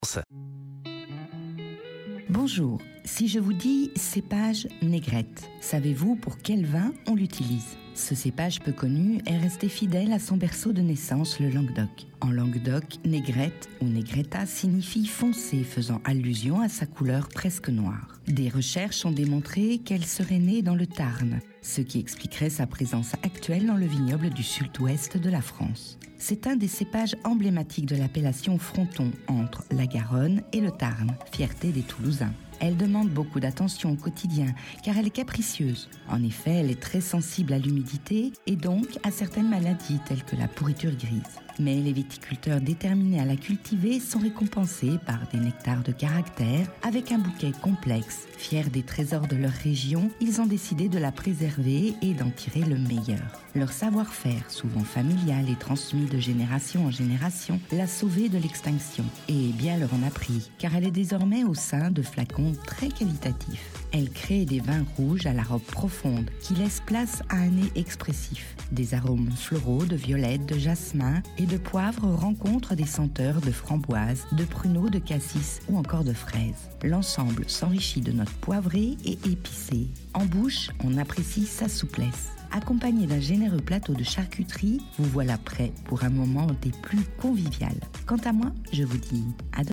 Bonjour, si je vous dis cépage négrette, savez-vous pour quel vin on l'utilise ? Ce cépage peu connu est resté fidèle à son berceau de naissance, le Languedoc. En Languedoc, négrette ou négretta signifie foncé, faisant allusion à sa couleur presque noire. Des recherches ont démontré qu'elle serait née dans le Tarn, ce qui expliquerait sa présence actuelle dans le vignoble du sud-ouest de la France. C'est un des cépages emblématiques de l'appellation Fronton, entre la Garonne et le Tarn, fierté des Toulousains. Elle demande beaucoup d'attention au quotidien, car elle est capricieuse. En effet, elle est très sensible à l'humidité et donc à certaines maladies telles que la pourriture grise. Mais les viticulteurs déterminés à la cultiver sont récompensés par des nectars de caractère avec un bouquet complexe. Fiers des trésors de leur région, ils ont décidé de la préserver et d'en tirer le meilleur. Leur savoir-faire, souvent familial et transmis de génération en génération, l'a sauvée de l'extinction. Et bien leur en a pris, car elle est désormais au sein de flacons très qualitatifs. Elle crée des vins rouges à la robe profonde qui laissent place à un nez expressif. Des arômes floraux de violette, de jasmin et de poivre rencontrent des senteurs de framboise, de pruneaux, de cassis ou encore de fraises. L'ensemble s'enrichit de notes poivrées et épicées. En bouche, on apprécie sa souplesse. Accompagné d'un généreux plateau de charcuterie, vous voilà prêt pour un moment des plus conviviales. Quant à moi, je vous dis à demain.